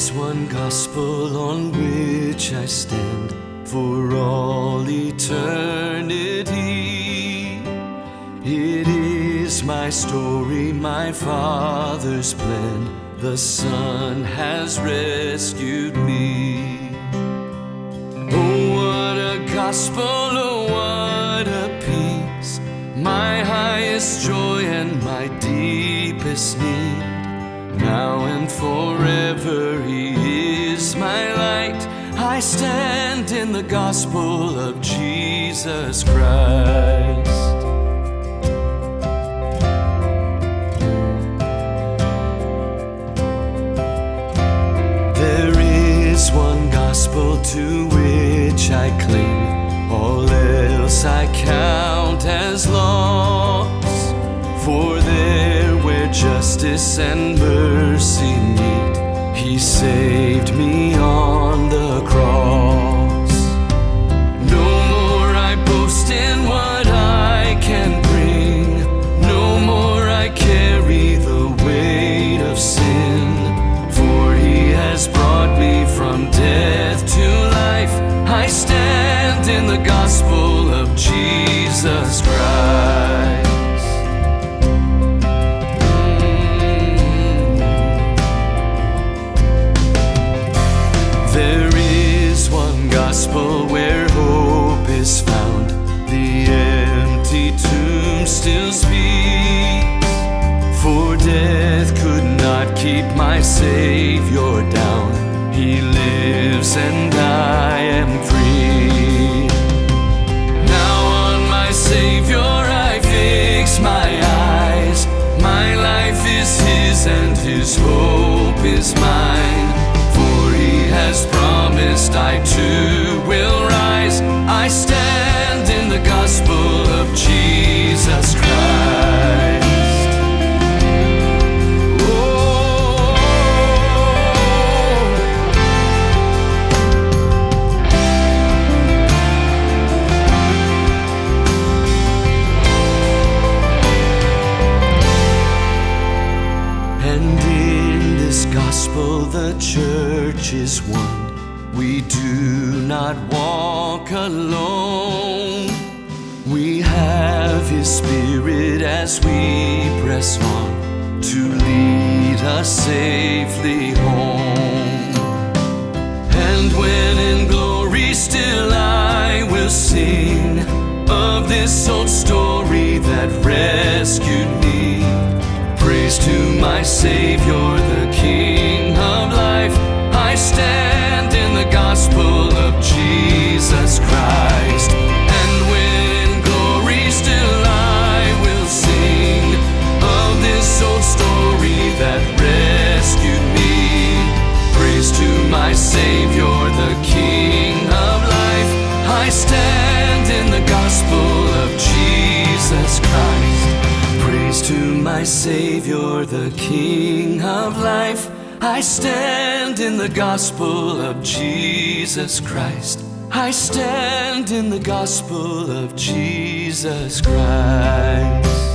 is one gospel on which I stand for all eternity. It is my story, my Father's plan. The Son has rescued me. Oh, what a gospel, oh, what a peace, my highest joy and my deepest need. Now and forever He is my light. I stand in the gospel of Jesus Christ. There is one gospel to which I cling, all else I count as loss. For there where justice and mercy meet, He saved me on the cross. No more I boast in what I can bring, no more I carry the weight of sin. For He has brought me from death to life. I stand in the gospel of Jesus Christ. There is one gospel where hope is found. The empty tomb still speaks, for death could not keep my Savior down. He lives and I am free. Now on my Savior I fix my eyes. My life is His and His hope is mine. Has promised I too will rise. I stand in the gospel of Jesus Christ. Oh, and in this gospel the church is one. We do not walk alone. We have His Spirit as we press on to lead us safely home. And when in glory still I will sing of this old story that rescued me. Praise to my Savior, the King of life. I stand in the gospel of Jesus Christ. And when in glory still I will sing of this old story that rescued me. Praise to my Savior, the King of life. I stand in the gospel of Jesus Christ. Praise to my Savior, the King of life. I stand in the gospel of Jesus Christ. I stand in the gospel of Jesus Christ.